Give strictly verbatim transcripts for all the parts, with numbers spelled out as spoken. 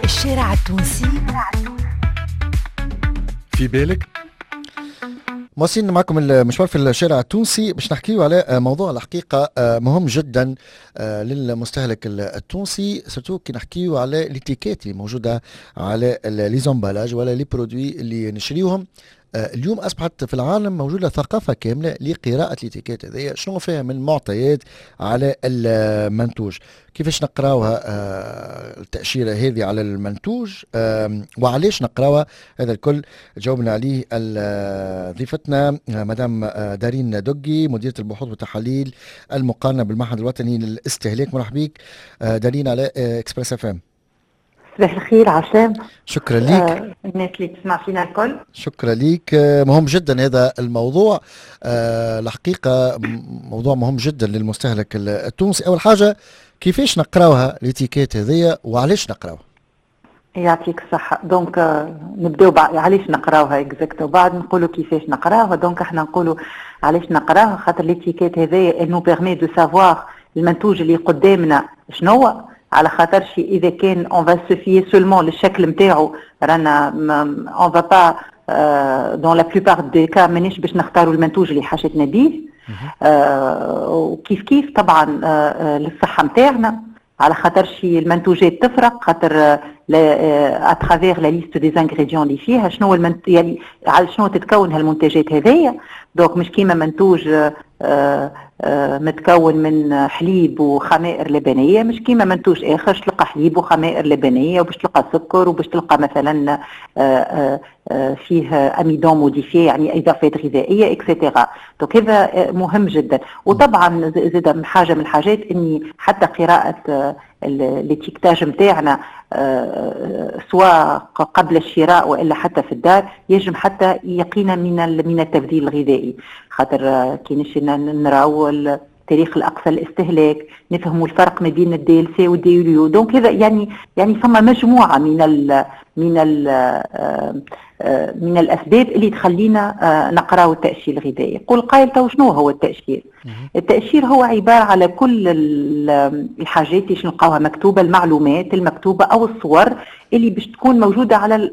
الشارع التونسي في بالك. مواصلين معكم المشوار في الشارع التونسي باش نحكيو على موضوع الحقيقة مهم جدا للمستهلك التونسي، سورتو كي نحكيو على ليتيكيت اللي موجودة على لي زومبالاج ولا لي برودوي اللي نشريوهم. اليوم أصبحت في العالم موجودة ثقافة كاملة لقراءة الاتيكيت هذه، شنو فيها من معطيات على المنتوج، كيفاش نقراوها التأشيرة هذه على المنتوج وعليش نقراوها. هذا الكل جاوبنا عليه ضيفتنا مدام دارين دقي، مديرة البحوث والتحاليل المقارنة بالمعهد الوطني للاستهلاك. مرحبا بك دارين على اكسبريس اف ام. صباح الخير عشام. شكرا ليك. آه الناس اللي تسمع فينا الكل شكرا ليك. مهم جدا هذا الموضوع، آه الحقيقة موضوع مهم جدا للمستهلك التونسي. أول حاجة كيفاش نقراوها الاتيكيت هذية وعلاش نقراوها؟ يعطيك الصحة. دونك آه نبداو بعد علاش نقراوها اكزاكت وبعد نقولوا كيفاش نقراوها. دونك احنا نقولوا علاش نقراوها خاطر الاتيكيت هذية انو بيرمي دو سافوار المنتوج اللي قدامنا شنو، على خاطرش اذا كان اون فا سوفيي سولمون للشكل نتاعو رانا اون فا با دون لا بلوبار دي كا مانيش باش نختاروا المنتوج اللي حاجتنا بيه. وكيف كيف طبعا للصحه نتاعنا، على خاطرش المنتوجات تفرق خاطر اترافير لا ليست دي انغريديون اللي فيها شنو المنت... يعني على شنو تتكون هالمنتجات هذيا. دونك مش كيما منتوج آه آه متكون من حليب وخمائر لبنيه، مش كيما منتوج اخر تلقى حليب وخمائر لبنيه وباش تلقى سكر وباش تلقى مثلا آه آه فيه اميدون موديفي يعني اضافات غذائيه اكسترا. دونك هذا مهم جدا. وطبعا زاد حاجه من الحاجات اني حتى قراءه الاتيكتاج نتاعنا سواء قبل الشراء والا حتى في الدار يجب حتى يقينا من من التبذير الغذائي، خاطر كي نمشي نراو التاريخ الاقصى الاستهلاك نفهموا الفرق ما بين الدي ال سي والدي ال يو. دونك هذا يعني يعني فما مجموعه من ال من ال من الاسباب اللي تخلينا نقراو التاشير الغذائي. يقول قائل تو شنو هو التاشير؟ التاشير هو عباره على كل الحاجات اللي نلقاوها مكتوبه، المعلومات المكتوبه او الصور اللي باش تكون موجوده على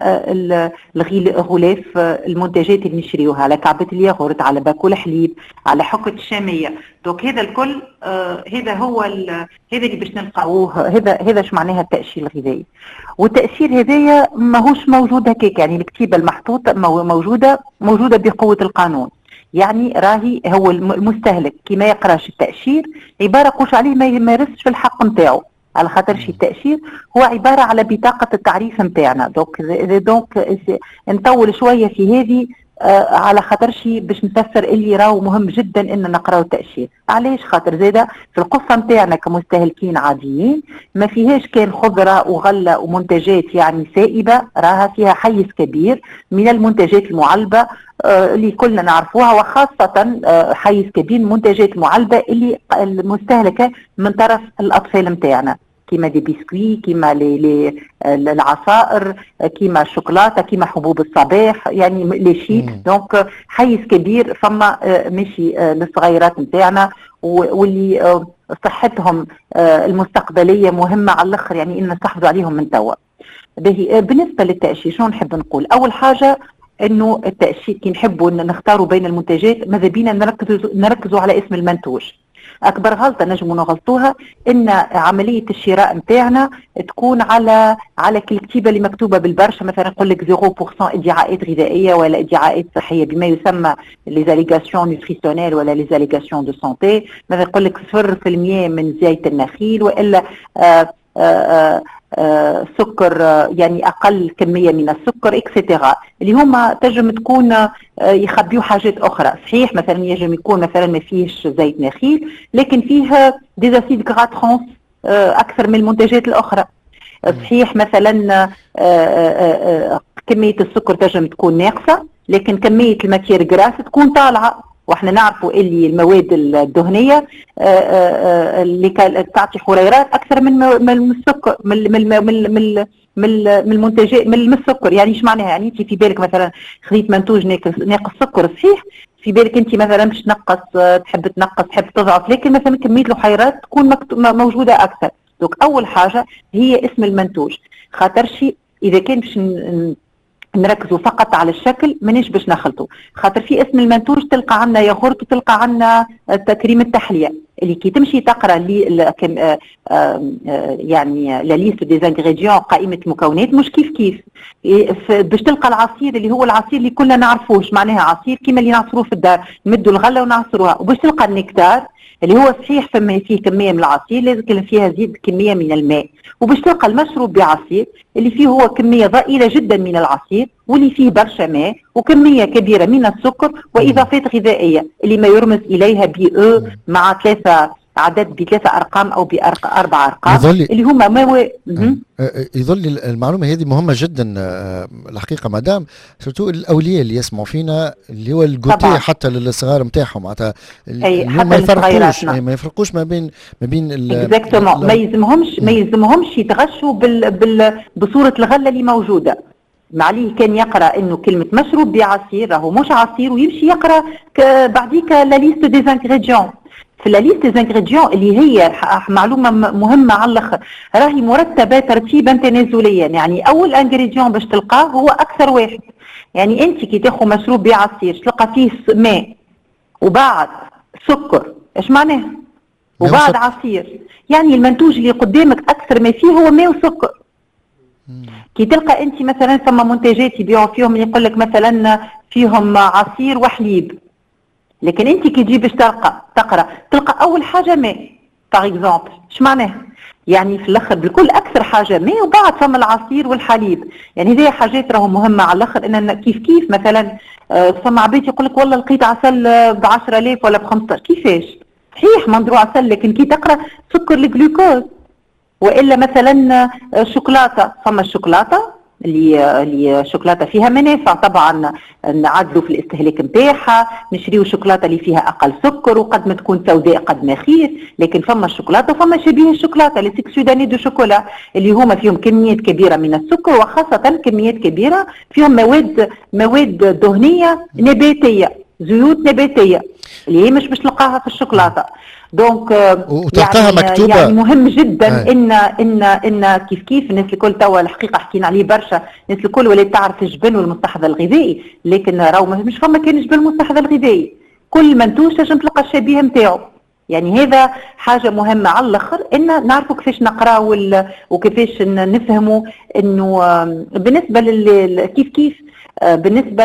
الغلاف المنتجات اللي نشريوها، على كعبه الياغورت، على باكو الحليب، على حكة الشاميه. دونك هذا الكل آه هذا هو هذا اللي باش نلقاوه، هذا هذا شو معناها التاشير الغذائي. والتاشير هذايا ماهوش موجود هكاك، يعني الكتيبه المحطوطه موجوده موجوده بقوه القانون. يعني راهي هو المستهلك كي ما يقراش التاشير عباره قوش عليه ما يمارسش في الحق نتاعو، على خاطر شي التاشير هو عباره على بطاقه التعريف نتاعنا. دونك دونك نطول شويه في هذه آه على خاطر شي باش نفسر اللي راهو مهم جدا ان نقراو التاشير. علاش؟ خاطر زاده في القصه نتاعنا كمستهلكين عاديين ما فيهاش كان خضره وغله ومنتجات يعني سائبه، راها فيها حيز كبير من المنتجات المعلبه آه اللي كلنا نعرفوها، وخاصه آه حيز كبير من المنتجات المعلبه اللي المستهلكه من طرف الاطفال نتاعنا، كيما دي بسكوي، كيما لي لي العصائر، كيما الشوكولاته، كيما حبوب الصباح، يعني لي شيت. دونك حيز كبير فما ماشي للصغيرات نتاعنا واللي صحتهم المستقبليه مهمه على الاخر، يعني ان نحافظوا عليهم من توا. بالنسبه للتاشير شنو نحب نقول؟ اول حاجه انه التاشير كي نحبوا نختاروا بين المنتجات ماذا بينا نركزوا نركزوا على اسم المنتوج. اكبر غلطه نجموا نغلطوها ان عمليه الشراء نتاعنا تكون على على الكتيبه اللي مكتوبه بالبرشا، مثلا يقول لك صفر بالمئة ادعاءات غذائيه ولا ادعاءات صحيه بما يسمى لي زاليغاسيون نوتريسيونيل ولا لي زاليغاسيون دو سونتي، مثلا يقول لك صفر بالمئة من زيت النخيل والا آآ آآ آه سكر آه يعني اقل كميه من السكر اكسترا، اللي هما تنجم تكون آه يخبيوا حاجات اخرى. صحيح مثلا ينجم يكون مثلا ما فيهش زيت نخيل لكن فيه ديزاسيد غرا ترانس آه اكثر من المنتجات الاخرى. صحيح مثلا آه كميه السكر تنجم تكون ناقصه لكن كميه الماتير غراس تكون طالعه، واحنا نعرفوا اللي المواد الدهنيه اللي تعطي حريرات اكثر من من السكر من من من من من المنتجات من السكر. يعني ايش معناها؟ يعني انت في بالك مثلا خذيت منتوج ناقص ناقص سكر، صحيح في بالك انت مثلا باش تنقص تحب تنقص تحب تضعف، لكن مثلا كميه الحريرات تكون موجوده اكثر. دونك اول حاجه هي اسم المنتوج. خاطرش اذا كان باش نركزوا فقط على الشكل مانيش باش نخلطوا، خاطر في اسم المنتوج تلقى عندنا ياغورت وتلقى عندنا كريم التحليه اللي كي تمشي تقرا لي يعني لا ليست دي انغريديون قائمه المكونات مش كيف كيف باش تلقى العصير اللي هو العصير اللي كلنا نعرفوش معناها عصير كيما اللي نعصروه في الدار نمدوا الغله ونعصروها، وباش تلقى النكتار اللي هو صحيح فما فيه كميه من العصير لكن فيها زيد كميه من الماء، وباش تلقى المشروب بعصير اللي فيه هو كميه ضئيله جدا من العصير واللي فيه برشا ماء وكميه كبيره من السكر واضافات غذائيه اللي ما يرمز اليها بي او مع ثلاثه عدد بثلاثه ارقام او باربع ارقام اللي هما مواد. يظل المعلومه هذه مهمه جدا الحقيقه مدام، سورتو الاولياء اللي يسمعوا فينا اللي هو الجوتي حتى للصغار نتاعهم معناتها ما يفرقوش ما يفرقوش ما بين ما بين اكزاكتومون ما يلزمهمش ما يلزمهمش يتغشوا بال بال بصوره الغله اللي موجوده. معليه كان يقرا انه كلمه مشروب بعصير راهو مش عصير ويمشي يقرا بعديك لا ليست دي انغريديون. في لا ليست دي انغريديون اللي هي معلومه مهمه على الاخر راهي مرتبه ترتيبا تنازليا، يعني اول انغريديون باش تلقاه هو اكثر واحد. يعني انت كي تاخذ مشروب بعصير تلقى فيه ماء وبعد سكر، ايش معناه؟ وبعد عصير، يعني المنتوج اللي قدامك اكثر ما فيه هو ماء وسكر. كي تلقى انت مثلا ثم منتجات يبيعوا فيهم يقول لك مثلا فيهم عصير وحليب، لكن انت كي تجي باش تلقى تقرا تلقى اول حاجه ماء باغ اكزومبل، اش معناه؟ يعني في الاخر بالكل اكثر حاجه ماء وبعد ثم العصير والحليب. يعني هذه حاجات راهو مهمه على الاخر ان كيف كيف مثلا ثم عباد يقول لك والله لقيت عسل ب عشرة آلاف ولا ب خمسة عشر، كيفاش؟ صحيح مندروع عسل لكن كي تقرا سكر الجلوكوز، والا مثلا شوكولاته ثم الشوكولاته اللي اللي شوكولاته فيها منافع طبعا نعدلوا في الاستهلاك نتاعها، نشريو شوكولاته اللي فيها اقل سكر وقد ما تكون سوداء قد ما خير، لكن فما الشوكولاته وفما شبيه الشوكولاته لي سكسوداني دو شوكولا اللي هما فيهم كميات كبيره من السكر وخاصه كميات كبيره فيهم مواد مواد دهنيه نباتيه، زيوت نباتيه اللي هي مش باش تلقاها في الشوكولاته. دونك وتلقاها يعني مكتوبه يعني مهم جدا آه. ان ان ان كيف كيف الناس الكل توا الحقيقه حكينا عليه برشا، الناس الكل ولات تعرف الجبن والمستحضر الغذائي، لكن راهو مش فما كان جبن المستحضر الغذائي، كل منتوج تنجم تلقى الشبيه نتاعو. يعني هذا حاجه مهمه على الاخر ان نعرفوا كيفاش نقراو وكيفاش نفهموا انه بالنسبه لل كيف كيف بالنسبه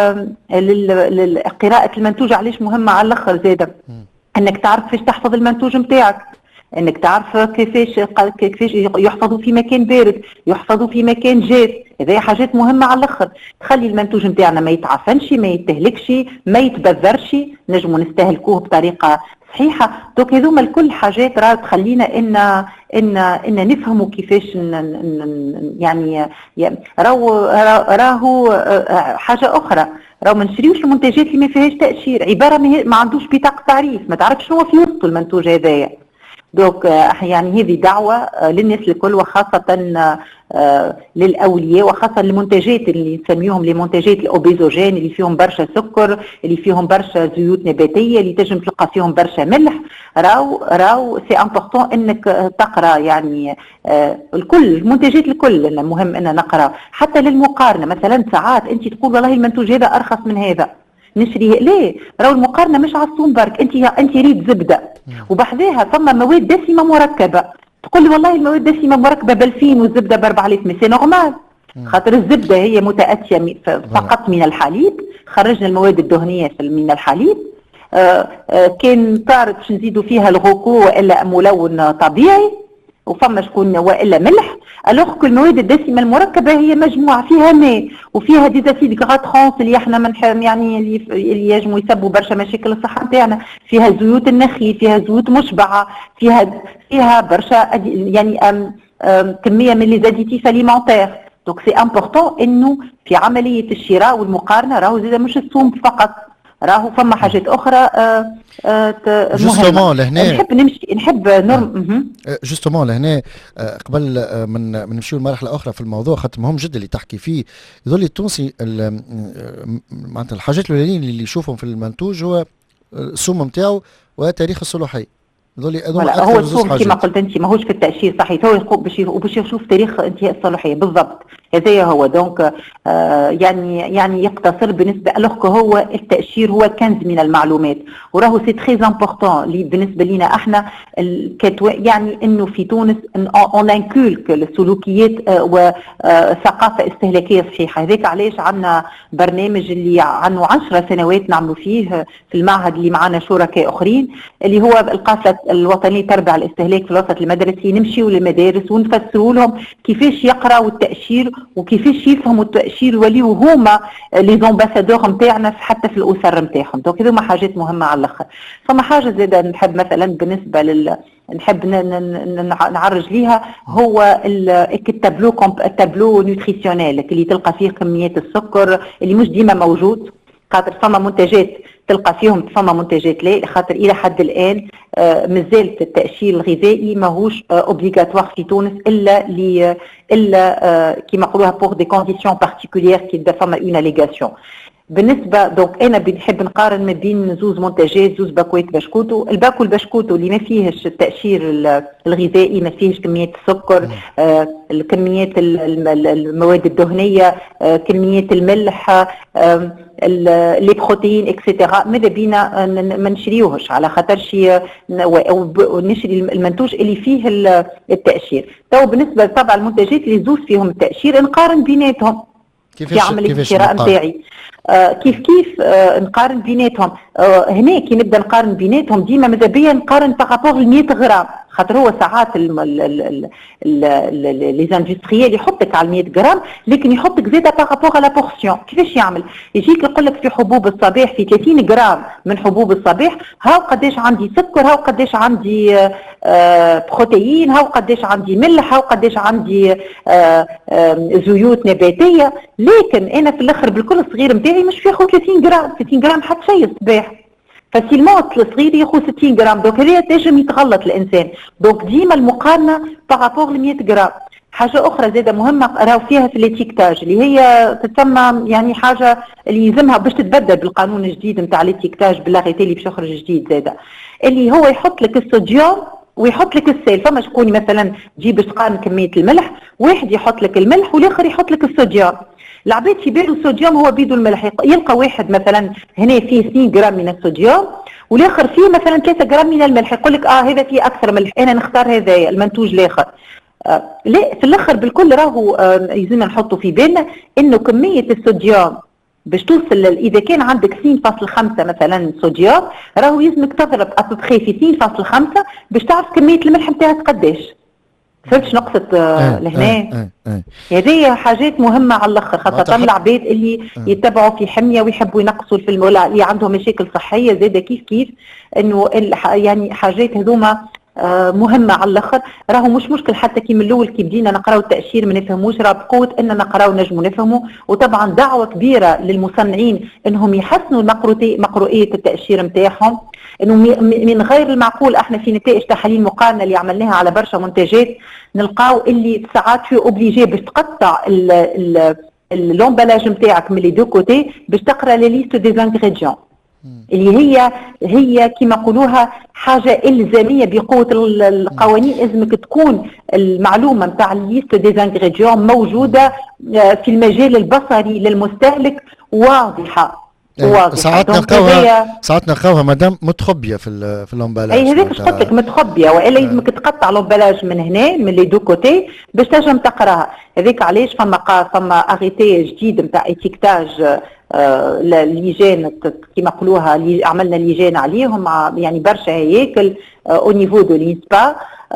لل لقراءه المنتوج علاش مهمه على الاخر زاده انك تعرف كيفاش تحفظ المنتوج نتاعك، انك تعرف كيفاش كيفاش يحفظوا في مكان بارد، يحفظوا في مكان جاف، هذه حاجات مهمه على الاخر تخلي المنتوج نتاعنا ما يتعفنش ما يتهلكش ما يتبذرش، نجموا نستهلكوه بطريقه صحيحه. دوك هذوما الكل حاجات راه تخلينا ان ان ان نفهموا كيفاش يعني راهو راهو حاجه اخرى، راهو ما نشريوش المنتجات اللي ما فيهاش تاشير، عباره ما عندوش بطاقه تعريف، ما تعرفش شنو في وسطه المنتوج هذايا. دوك يعني هذه دعوه للناس الكل وخاصه للاولياء وخاصه المنتجات اللي نسميهم لي منتجات الاوبيزوجين اللي فيهم برشا سكر اللي فيهم برشا زيوت نباتيه اللي تنجم تلقى فيهم برشا ملح. راو راو سي امبورطون انك تقرا يعني الكل المنتجات الكل المهم ان نقرا حتى للمقارنه. مثلا ساعات انت تقول والله المنتوج هذا ارخص من هذا نشريه، ليه؟ راهو المقارنه مش على الصوم برك، انت انت ريد زبده وبحذاها ثم مواد دسمه مركبه، تقول لي والله المواد الدسمه مركبه ب ألفين والزبده ب أربعة آلاف، مي سي نورمال، خاطر الزبده هي متاتيه فقط من الحليب، خرجنا المواد الدهنيه من الحليب. آآ آآ كان طارت باش نزيدوا فيها الغوكو والا ملون طبيعي وفما شكون والا ملح، الوغ كو المواد الدسمه المركبه هي مجموعه فيها ماء وفيها ديزاسيد غرا ترانس اللي احنا من يعني اللي يجموا يسببوا برشا مشاكل الصحه نتاعنا، فيها زيوت النخيل، فيها زيوت مشبعه، فيها فيها برشا يعني أم أم كميه من لي زاديتيف اليمونتير. دونك سي امبورطون انه في عمليه الشراء والمقارنه راهو زاد مش الصوم فقط، راهو فما حاجات اخرى آه آه جوستومون لهنا نحب نمشي نحب نرم جوستومون لهنا قبل من من نمشيو لمرحله اخرى في الموضوع خاطر مهم جدا اللي تحكي فيه. يظل التونسي معناتها الحاجات الاولانيين اللي يشوفهم في المنتوج هو السم نتاعو وتاريخ الصلاحيه، هو الصوم كما قلت انت ماهوش في التاشير صحيح، هو باش باش يشوف تاريخ انتهاء الصلاحيه بالضبط، هذا هو. دونك آه يعني يعني يقتصر بالنسبه الوغ هو التاشير هو كنز من المعلومات، وراهو سي تري امبورطون لي بالنسبه لنا احنا يعني انه في تونس اون انكولك السلوكيات آه وثقافه استهلاكيه صحيحه. هذاك علاش عندنا برنامج اللي عنه عشر سنوات نعملوا فيه في المعهد اللي معنا شركاء اخرين، اللي هو القافله الوطنيه تربع الاستهلاك في الوسط المدرسي. نمشيو للمدارس ونفسروا لهم كيفاش يقراوا التاشير وكيفاش يفهموا التاشير وليو هما لي زامباسادور نتاعنا حتى في الاسر نتاعهم. دونك هذوما حاجات مهمه على الاخر. فما حاجه زاده نحب مثلا بالنسبه لل نحب نعرج ليها، هو التابلو التابلو نوتريسيونيل اللي تلقى فيه كميات السكر اللي مش ديما موجود، خاطر فما منتجات تلقى فيهم فما منتجات لا، خاطر الى حد الان آه مازالت التاشير الغذائي ماهوش اوبليغاتوار في تونس الا لي الا آه كيما نقولوها بور دي كونديسيون بارتيكوليير كي فما اون اليغاسيون. بالنسبه دونك انا بنحب نقارن ما بين زوز منتجات، زوز باكوات بشكوتو. الباكو البشكوتو اللي ما فيهش التاشير الغذائي، ما فيهش كميات السكر، آه الكميات المواد الدهنيه، آه كميات الملح، آه لي بروتين اكسيتيرا، ماذا بينا ما نشريوهش على خاطر شي نشري المنتوج اللي فيه التاشير. تو بالنسبه لطبع المنتجات اللي زوز فيهم التاشير نقارن بيناتهم في عمليه الشراء نتاعي. آه كيف كيف آه نقارن بيناتهم. آه هنا كي نبدا نقارن بيناتهم ديما ماذا بيا نقارن بارابور ل مية غرام، خاطر هو ساعات لي زاندستريال يحطك على مية غرام لكن يحطك زاده بارابور على بورسيون. كيفاش يعمل؟ يجيك يقول لك في حبوب الصباح في ثلاثين غرام من حبوب الصباح هاو قداش عندي سكر، هاو قداش عندي آه بروتين، هاو قداش عندي ملح، هاو قداش عندي آه آه زيوت نباتيه، لكن انا في الاخر بالكل الصغير نتاعي مش فيه ثلاثين غرام، ستين غرام حتى شيء الصباح. فاسيلمون الصغير ياخذ ستين غرام، دونك هذا تنجم يتغلط الانسان. دونك ديما المقارنه بارابور ل مية غرام. حاجه اخرى زاده مهمه راهو فيها في الاتيكتاج اللي هي تسمى يعني حاجه اللي يلزمها باش تتبدل بالقانون الجديد نتاع الاتيكتاج باللاغيتي اللي باش يخرج جديد زاده، اللي هو يحط لك الصوديوم ويحط لك السيل. فما شكون مثلا تجي باش تقارن كميه الملح، واحد يحط لك الملح والاخر يحط لك الصوديوم. العباد في باله الصوديوم هو بيدو الملح، يلقى واحد مثلا هنا فيه اثنين غرام من الصوديوم والاخر فيه مثلا ثلاثة غرام من الملح، يقول لك اه هذا فيه اكثر ملح انا نختار هذا المنتوج الاخر. آه لا في الاخر بالكل راهو آه يلزمنا نحطوا في بالنا انه كميه الصوديوم باش توصل اذا كان عندك اثنين فاصلة خمسة مثلا صوديوم راهو يلزمك تضرب ابوبخي في اثنين فاصلة خمسة باش تعرف كميه الملح نتاعك قداش. فهمتش نقصة آه لهنا؟ هذه حاجات مهمة على الاخر، خاصة العباد اللي اه يتبعوا في حمية ويحبوا ينقصوا في المولى اللي عندهم مشاكل صحية زاده كيف كيف انه يعني حاجات هذوما آه مهمة على الاخر. راهو مش مشكل حتى كي من الاول كي بدينا نقراو التأشير ما نفهموش، راه بقوة اننا نقراو نجموا نفهموا. وطبعا دعوة كبيرة للمصنعين انهم يحسنوا مقروئية التأشير نتاعهم، انه من غير المعقول احنا في نتائج تحاليل مقارنه اللي عملناها على برشا منتجات نلقاو اللي ساعات في اوبليجي باش تقطع اللومبالاج نتاعك من لي دو كوتي باش تقرا لي ليست دي زانغريديون اللي هي هي كما نقولوها حاجه الزاميه بقوه القوانين. لازمك تكون المعلومه نتاع الليست دي زانغريديون موجوده في المجال البصري للمستهلك واضحه. ساعات نلقاوها ساعات نلقاوها مدام متخبيه في في اللومبالاج. اي هذاك قلت لك متخبيه، والا لازمك تقطع اللومبالاج من هنا من لي دو كوتي باش تنجم تقراها. هذاك علاش فما فما اريتي جديد نتاع اتيكتاج آه اللجان كيما نقولوها اللي عملنا لجان عليهم مع يعني برشا هياكل او نيفو دو لينسبا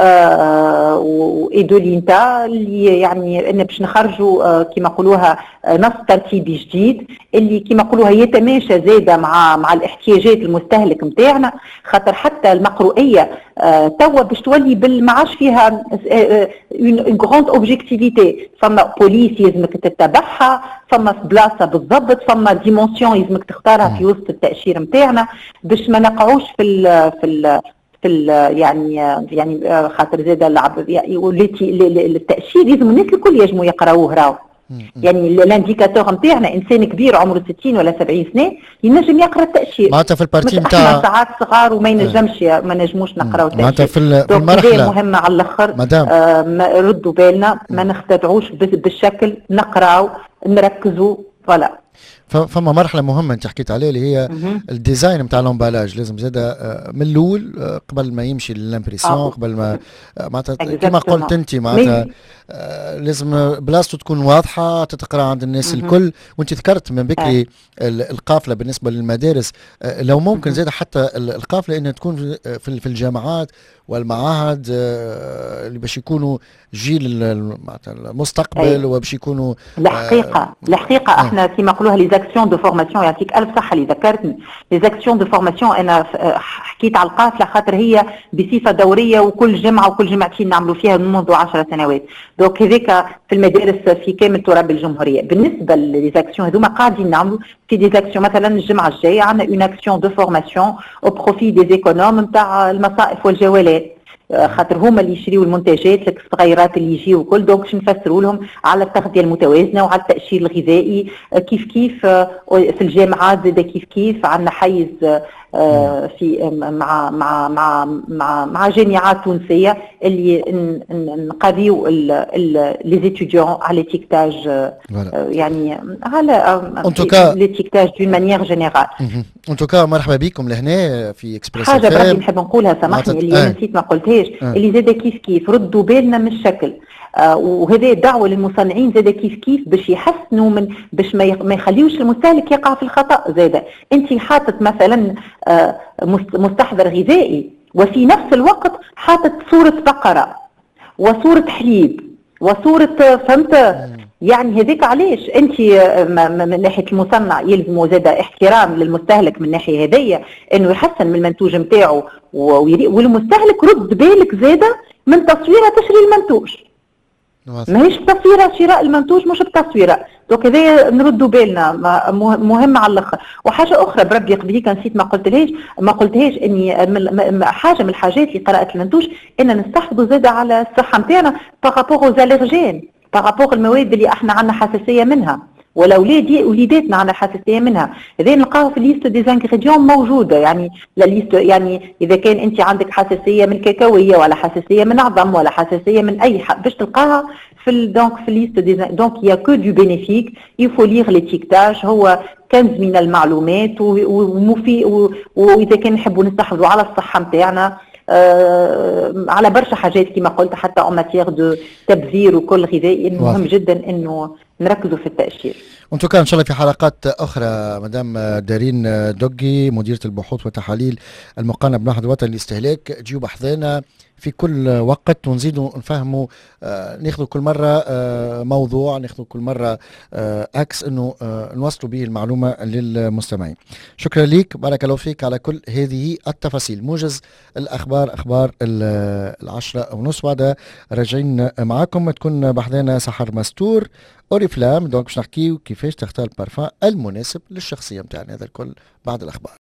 و ايدو لينتا اللي يعني ان باش نخرجوا آه كيما نقولوها آه نص ترتيبي جديد اللي كيما نقولوها يتماشى زاده مع مع الاحتياجات المستهلك نتاعنا. خاطر حتى المقروئيه آه توا باش تولي ما عادش فيها اون غروند اوبجيكتيفيتي، فما بوليس يلزمك تتبعها، فما بلاصه بالضبط، فما ديمونسيون يلزمك تختارها في وسط التاشير نتاعنا باش ما نقعوش في ال في ال في ال يعني يعني خاطر زاد العب يعني التاشير لازم الناس الكل يجموا يقراوه راهو يعني الانديكاتور نتاعنا انسان كبير عمره ستين ولا سبعين سنه ينجم يقرا التاشير، معناتها في البارتي نتاع نتاع ساعات صغار وما ينجمش ما نجموش نقراو التاشير. معناتها في في المرحله مهمه على الاخر. آه ردوا بالنا ما نختدعوش بالشكل، نقراو نركزوا. فوالا فما مرحله مهمه انت حكيت عليها اللي هي الديزاين نتاع لومبالاج، لازم زاده من الاول قبل ما يمشي للامبريسيون، قبل ما معناتها كما قلت انت معناتها لازم بلاصته تكون واضحه تتقرا عند الناس الكل. وانت ذكرت من بكري القافله بالنسبه للمدارس، لو ممكن زاده حتى القافله انها تكون في الجامعات والمعاهد اللي باش يكونوا جيل المستقبل وباش يكونوا الحقيقه الحقيقه احنا كما نقولوها لي زاكسيون دو فورماسيون. يعطيك الف صحه اللي ذكرتني لي زاكسيون دو فورماسيون. انا حكيت على القافله خاطر هي بصفه دوريه وكل جمعه وكل جمعتين نعملوا فيها منذ عشر سنوات. دونك هذيك في المدارس في كامل تراب الجمهوريه. بالنسبه لي زاكسيون هذوما قاعدين نعملوا في دي زاكسيون. مثلا الجمعه الجايه عندنا اون اكسيون دو فورماسيون او بروفي دي ايكونوم نتاع المصائف والجوالات، خاطر هما اللي يشريوا المنتجات الصغيرات اللي يجيو وكل. دونك باش نفسروا لهم على التغذيه المتوازنه وعلى التاشير الغذائي كيف كيف في الجامعات زاد كيف كيف عندنا حيز في مع مع مع مع مع جامعات تونسيه اللي نقضيو لي زيتيديون على ليتيكتاج، يعني على ليتيكتاج دون مانيير جينيرال. ان توكا مرحبا بكم لهنا في اكسبريس. حاجه بربي نحب نقولها سامحني اللي آه. نسيت ما قلتهاش آه. اللي زاد كيف كيف ردوا بالنا من الشكل. آه وهذا دعوه للمصنعين زاد كيف كيف باش يحسنوا من باش ما, ما يخليوش المستهلك يقع في الخطا. زاد انت حاطط مثلا آه مستحضر غذائي وفي نفس الوقت حاطط صوره بقره وصوره حليب وصوره فهمت يعني هذيك علاش انت من ناحيه المصنع يلزموا زاد احترام للمستهلك من ناحيه هذيا انه يحسن من المنتوج نتاعو، والمستهلك رد بالك زاد من تصويره تشري المنتوج. ماهيش بتصويره شراء المنتوج مش بتصويره. دونك هذا نردوا بالنا مهم على الاخر. وحاجه اخرى بربي قبليك نسيت ما قلتلهاش ما قلتهاش اني حاجه من الحاجات اللي قراءه المنتوج ان نستحفظوا زاد على الصحه نتاعنا بارابور aux allergènes، بارابور المواد اللي احنا عندنا حساسيه منها ولا ولادي وليداتنا عندنا حساسيه منها. هذا نلقاوه في ليست دي زانغريديون موجوده، يعني لا ليست يعني اذا كان انت عندك حساسيه من كاكاويه ولا حساسيه من عظم ولا حساسيه من اي حاجه باش تلقاها في دونك في ليست دي. دونك يا كو دو بينيفيك يفو ليغ ليتيكتاج، هو كنز من المعلومات ومفيد. واذا كان نحبوا نستحفظوا على الصحه نتاعنا آه على برشا حاجات كما قلت حتى اون ماتيير دو تبذير وكل غذائي مهم جدا انه نركزوا في التأشير. انتو كان ان شاء الله في حلقات اخرى مدام دارين دوغي مديرة البحوث والتحاليل المقارنة بمعهد الوطني للاستهلاك تجيو بحثنا في كل وقت ونزيدوا نفهموا آه ناخذوا كل مرة آه موضوع، ناخذوا كل مرة آه اكس انه آه نوصلوا به المعلومة للمستمعين. شكرا لك، بارك الله فيك على كل هذه التفاصيل. موجز الاخبار اخبار العشرة ونص بعد راجعين معاكم. تكون بحثنا سحر مستور اوريفلام. دونك باش نحكيو كيفاش تختار البارفان المناسب للشخصية متاعنا. هذا الكل بعد الاخبار.